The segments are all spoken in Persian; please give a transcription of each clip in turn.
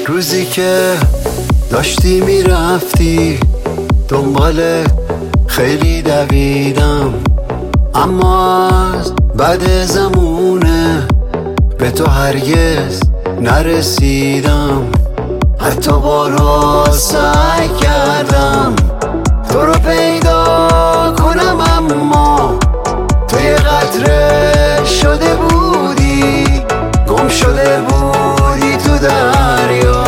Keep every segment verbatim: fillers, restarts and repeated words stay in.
روزی که داشتی میرفتی دنبال خیلی دویدم، اما از بعد زمونه به تو هرگز نرسیدم. حتی بارها سعی کردم تو رو پیدا کنم، اما تو یه قطره شده بودی، گم شده بودی تو دریا.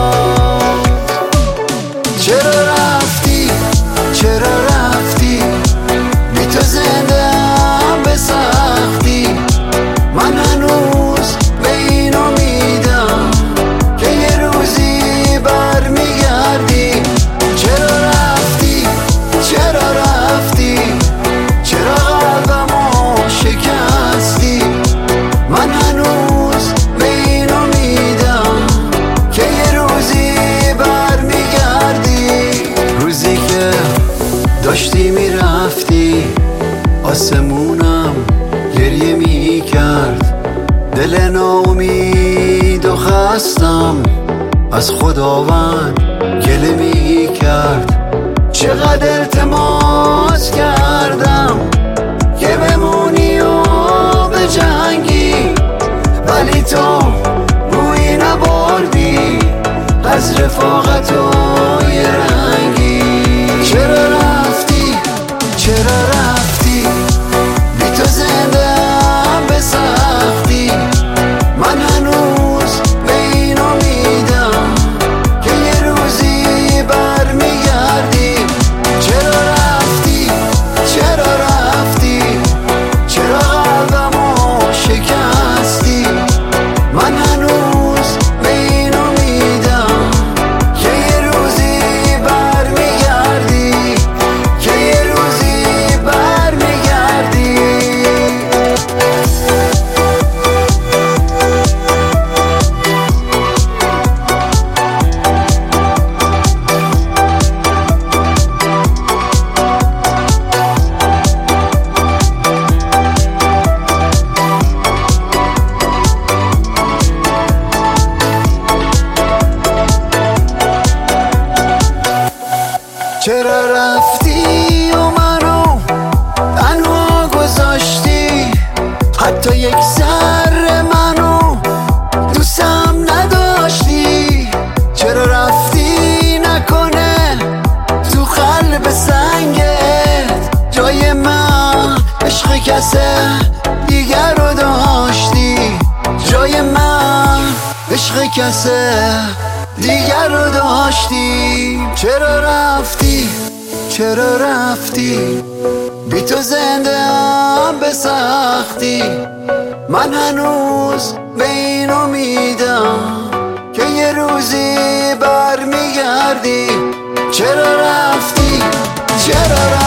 چرا رفتی؟ چرا رفتی؟ بی تو زنده‌ام به سختی. من هنوز به این امیدم که یه روزی برمیگردی. چرا رفتی؟ چرا رفتی؟ چرا قلبمو شکستی؟ من هنوز به این امیدم که یه روزی برمیگردی. روزی که داشتی میرفتی آسمونم گریه میکرد، دل ناامید و خستم از خداوند گله میکرد. چقدر التماس کردم که بمونی و به جنگی، ولی تو روی نبردی از رفاقت و یه رنگی. چرا رفتی؟ چرا رفتی؟ بی تو زنده‌ام به سختی. من هنوز به این امیدم که یه روزی برمیگردی. چرا رفتی؟ چرا رفتی؟ چرا قلبمو شکستی؟ من هنوز به این امیدم که یه روزی برمیگردی، که یه روزی برمیگردی. چرا رفتی و منو تنها گذاشتی؟ حتی یک ذره منو دوستم نداشتی. چرا رفتی؟ نکنه تو قلب سنگت جای من عشق کسه دیگر رو داشتی. جای من عشق کسه دیگر رو داشتی. چرا رفتی؟ چرا رفتی؟ بی تو زنده‌ام به سختی. من هنوز به این امیدم که یه روزی برمیگردی. چرا رفتی؟ چرا رفتی؟